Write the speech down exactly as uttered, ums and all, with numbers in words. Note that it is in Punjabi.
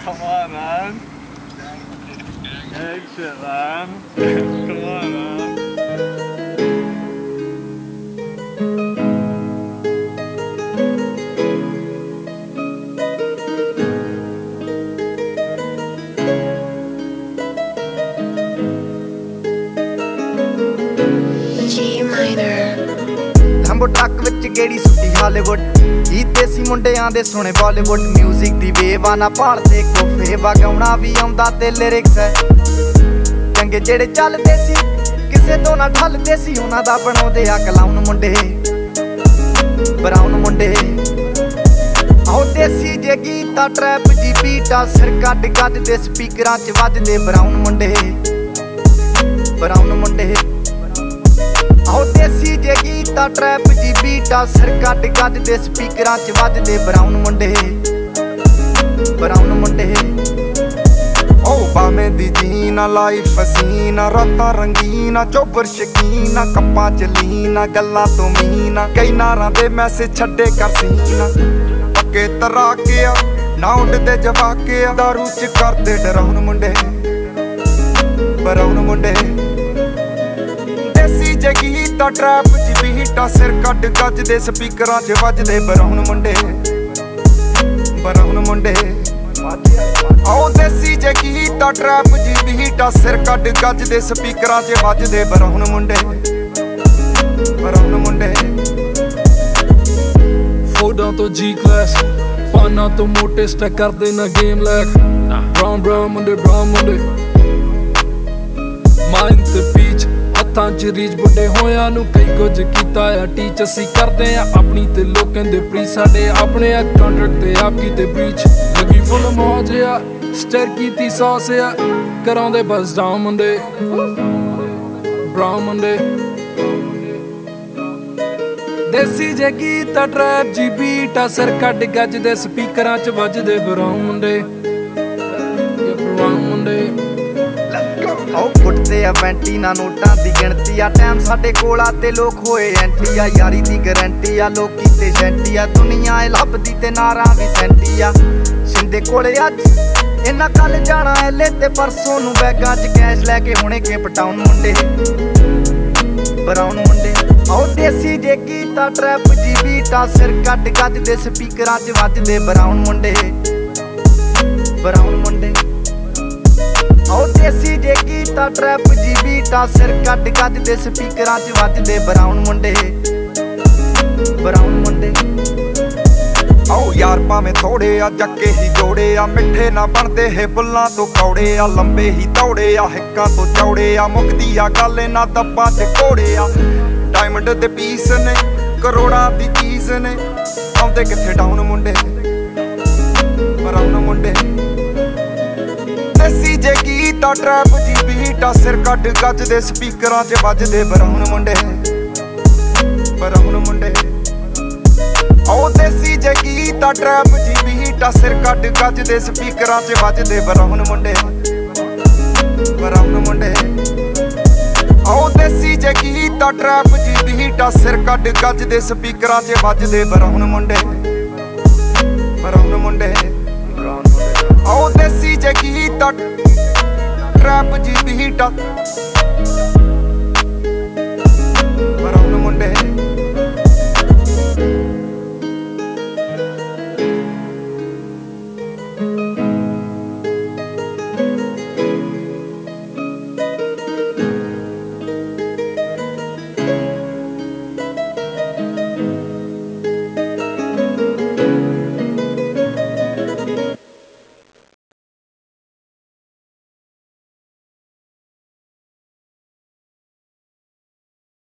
Come on, man. Gang shit, man. Come on, man. G minor Lambo truck ਵਿੱਚ ਗੇੜੀ ਸੁੱਟੀ ਹਾਲੀਵੁੱਡ ਜੀ ਦੇਸੀ ਮੁੰਡਿਆਂ ਦੇ ਸੁਣੇ ਬਾਲੀਵੁੱਡ ਮਿਊਜ਼ਿਕ ਦੀ ਵੇਵ ਆ ਨਾ ਭਾਲਦੇ ਕੋਫੇ ਵਗਾਉਣਾ ਵੀ ਆਉਂਦਾ ਤੇ ਲਿਰਿਕਸ ਹੈ ਚੰਗੇ ਜਿਹੜੇ ਚੱਲਦੇ ਸੀ ਕਿਸੇ ਤੋਂ ਨਾ ਢਲਦੇ ਸੀ ਉਹਨਾਂ ਦਾ ਬਣਾਉਂਦੇ ਆ ਕਲਾਉਨ ਮੁੰਡੇ ਬਰਾਊਨ ਮੁੰਡੇ ਆਉ ਦੇਸੀ ਜੇ ਗੀਤਾ ਟਰੈਪ ਜੀ ਬੀਟਾ ਸਿਰ ਕੱਢ ਗੱਜਦੇ ਸਪੀਕਰਾਂ 'ਚ ਵੱਜਦੇ ਬਰਾਊਨ ਮੁੰਡੇ ਬਰਾਊਨ ਮੁੰਡੇ ਆਉ ਦੇਸੀ ਜੇ ਗੀਤਾ ਟਰੈਪ ਜੀ ਬੀਟਾ ਸਿਰ ਕੱਢ ਗੱਜਦੇ ਸਪੀਕਰਾਂ 'ਚ ਵੱਜਦੇ ਬਰਾਊਨ ਮੁੰਡੇ ਬਰਾਊਨ ਮੁੰਡੇ ਓ ਬਾਵੇਂ ਦੀ ਜੀਨਾ ਲਾਈਫ ਹਸੀਨਾ ਰਾਤਾਂ ਰੰਗੀਨਾ ਚੋਬਰ ਸ਼ਕੀਨਾ ਕੱਪਾਂ ਚ ਲੀਨਾ ਗੱਲਾਂ ਤੋਂ ਮੀਨਾ ਕਈ ਨਾਰਾਂ ਦੇ ਮੈਸੇਜ ਛੱਡੇ ਕਰ ਸੀਨਾ ਪੱਕੇ ਤਰਾਕਿਆ ਨਾ ਉੱਡਦੇ ਜਵਾਕਿਆ ਦਾਰੂ ਚ ਕਰਦੇ ਡਰਾਉਣ ਮੁੰਡੇ ਬਰਾਉਨ ਮੁੰਡੇ ਦੇਸੀ ਜੇ ਗੀਤਾ ਟਰੈਪ ਜੀ ਬੀਟਾ ਸਿਰ ਕੱਢ ਗੱਜਦੇ ਸਪੀਕਰਾਂ 'ਚ ਵੱਜਦੇ ਬਰਾਉਨ ਮੁੰਡੇ ਬਰਾਉਨ ਮੁੰਡੇ ਆਉ ਦੇਸੀ ਜੇ ਗੀਤਾ ਟਰੈਪ ਜੀ ਬੀਟਾ ਸਿਰ ਕੱਢ ਗੱਜਦੇ ਸਪੀਕਰਾਂ 'ਚ ਵੱਜਦੇ ਬਰਾਉਨ ਮੁੰਡੇ ਬਰਾਉਨ ਮੁੰਡੇ ਫੋਟੋਆਂ ਤੋਂ ਜੀ ਕਲਾਸ ਪਾਨਾਂ ਤੋਂ ਮੋਟੇ ਸਟੈਕ ਕਰਦੇ ਨਾ ਗੇਮ ਲੈਕ ਬਰਾਊਨ ਬਰਾਊਨ ਮੁੰਡੇ ਬਰਾਊਨ ਮੁੰਡੇ ਮਾਈਂਡ ਤੇ ਪੀਚ ਹੱਥਾਂ 'ਚ ਰੀਚ ਬੁੱਢੇ ਹੋਇਆਂ ਨੂੰ ਕਈ ਕੁਝ ਕੀਤਾ ਆ ਟੀਚ ਅਸੀਂ ਕਰਦੇ ਆ ਆਪਣੀ ਤੇ ਲੋਕਾਂ ਦੇ ਪ੍ਰੀ ਸਾਡੇ ਆਪਣੇ ਆ ਕੰਟਰੈਕਟ ਤੇ ਆਪ ਕੀਤੇ ਬ੍ਰੀਚ ਲੱਗੀ ਫੁੱਲ ਮੌਜ ਆ ਸਟਰ ਕੀਤੀ ਸੌਸ ਆ ਕਰਾਉਂਦੇ ਬਸ ਡਾਊਨ ਮੁੰਡੇ ਬਰਾਊਨ ਮੁੰਡੇ ਦੇਸੀ ਜੇ ਗੀਤਾ ਟਰੈਪ ਜੀ ਬੀਟਾ ਸਿਰ ਕੱਢ ਗੱਜਦੇ ਸਪੀਕਰਾਂ 'ਚ ਵੱਜਦੇ ਬਰਾਊਨ ਮੁੰਡੇ ਬਰਾਊਨ ਮੁੰਡੇ ਆਉ ਫੁੱਟਦੇ ਆ ਵੈਂਟੀ ਨਾ ਨੋਟਾਂ ਦੀ ਗਿਣਤੀ ਆ ਟਾਈਮ ਸਾਡੇ ਕੋਲ ਆ ਤੇ ਲੋਕ ਹੋਏ ਐਂਟੀ ਆ ਯਾਰੀ ਦੀ ਗਰੰਟੀ ਆ ਲੋਕੀ ਤੇ ਸ਼ੈਂਟੀ ਆ ਦੁਨੀਆ ਏ ਲੱਭਦੀ ਤੇ ਨਾਰਾਂ ਵੀ ਸੈਂਟੀ ਆ ਸਿੰਦੇ ਕੋਲੇ ਅੱਜ ਇਹਨਾਂ ਕੱਲ ਜਾਣਾ ਐਲੇ ਤੇ ਪਰਸੋਂ ਨੂੰ ਬੈਗਾਂ 'ਚ ਕੈਸ਼ ਲੈ ਕੇ ਹੁਣੇ ਕੇਪ ਟਾਊਨ ਮੁੰਡੇ ਬਰਾਊਨ ਮੁੰਡੇ ਆਉ ਦੇਸੀ ਜੇ ਗੀਤਾ ਟਰੈਪ ਜੀ ਬੀਟਾ ਸਿਰ ਕੱਢ ਗੱਜਦੇ ਸਪੀਕਰਾਂ 'ਚ ਵੱਜਦੇ ਬਰਾਊਨ ਮੁੰਡੇ ਬਰਾਊਨ ਮੁੰਡੇ ਆਉ ਦੇਸੀ ਜੇ ਗੀਤਾ ਟਰੈਪ ਜੀ ਬੀਟਾ ਸਿਰ ਕੱਢ ਗੱਜਦੇ ਸਪੀਕਰਾਂ 'ਚ ਵੱਜਦੇ ਬਰਾਊਨ ਮੁੰਡੇ ਬਰਾਊਨ ਮੁੰਡੇ ਆਓ ਯਾਰ ਭਾਵੇਂ ਥੋੜੇ ਆ ਜੱਕੇ ਹੀ ਜੋੜੇ ਆ ਮਿੱਠੇ ਨਾ ਬਣਦੇ ਇਹ ਬੁੱਲਾਂ ਤੋਂ ਕੌੜੇ ਆ ਲੰਬੇ ਹੀ ਦੌੜੇ ਆ ਹਿੱਕਾਂ ਤੋਂ ਚੌੜੇ ਆ ਮੁੱਕਦੀ ਆ ਗੱਲ ਇਹਨਾਂ ਦੱਬਾਂ 'ਚ ਘੋੜੇ ਆ ਡਾਇਮੰਡ ਦੇ ਪੀਸ ਨੇ ਕਰੋੜਾਂ ਦੀ ਚੀਜ਼ ਨੇ ਆਉਂਦੇ ਕਿੱਥੇ ਡਾਊਨ ਮੁੰਡੇ ਬਰਾਊਨ ਮੁੰਡੇ ਦੇਸੀ ਜੇ ਗੀਤਾ ਟਰੈਪ ਜੀ ਬੀਟਾ ਸਿਰ ਕੱਢ ਗੱਜਦੇ ਸਪੀਕਰਾਂ 'ਚ ਵੱਜਦੇ ਬਰਾਊਨ ਮੁੰਡੇ ਬਰਾਊਨ ਮੁੰਡੇ ਆਉ ਦੇਸੀ ਜੇ ਗੀਤਾ ਟਰੈਪ ਜੀ ਬੀਟਾ ਸਿਰ ਕੱਢ ਗੱਜਦੇ ਸਪੀਕਰਾਂ 'ਚ ਵੱਜਦੇ ਬਰਾਊਨ ਮੁੰਡੇ ਬਰਾਊਨ ਮੁੰਡੇ ਆਉ ਦੇਸੀ ਜੇ ਗੀਤਾ ਟਰੈਪ ਜੀ ਬੀਟਾ ਸਿਰ ਕੱਢ ਗੱਜਦੇ ਸਪੀਕਰਾਂ 'ਚ ਵੱਜਦੇ ਬਰਾਊਨ ਮੁੰਡੇ ਬਰਾਊਨ ਮੁੰਡੇ ਆਉ ਦੇਸੀ ਜੇ ਗੀਤਾ ਟਰੈਪ ਜੀ ਬੀਟਾ